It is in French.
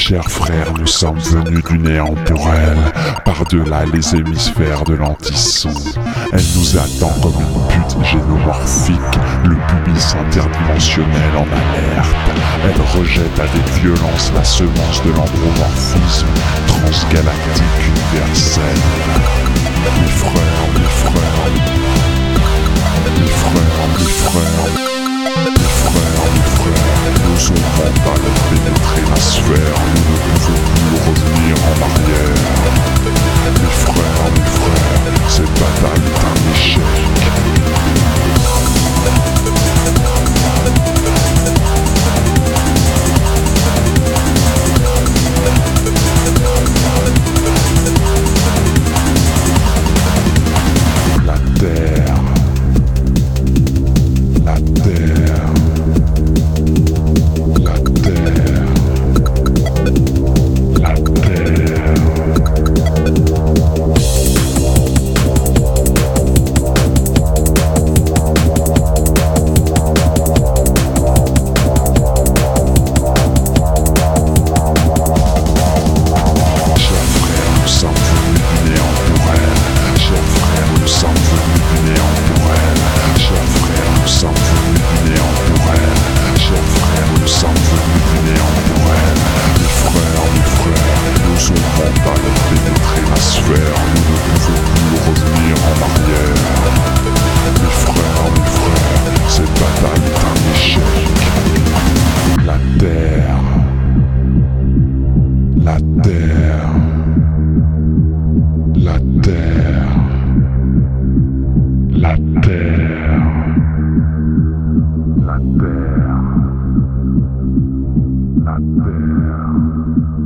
Chers frères, nous sommes venus du néant pour elle, par-delà les hémisphères de l'antisson. Elle nous attend comme une pute génomorphique, le pubis interdimensionnel en alerte. Elle rejette avec violence la semence de l'andromorphisme transgalactique universel. Mes frères, mes frères, mes frères, mes frères, mes frères, mes frères, nos ombres mentales ont pénétré la sphère, nous ne pouvons plus revenir en arrière. Mes frères, cette bataille est un échec. La terre.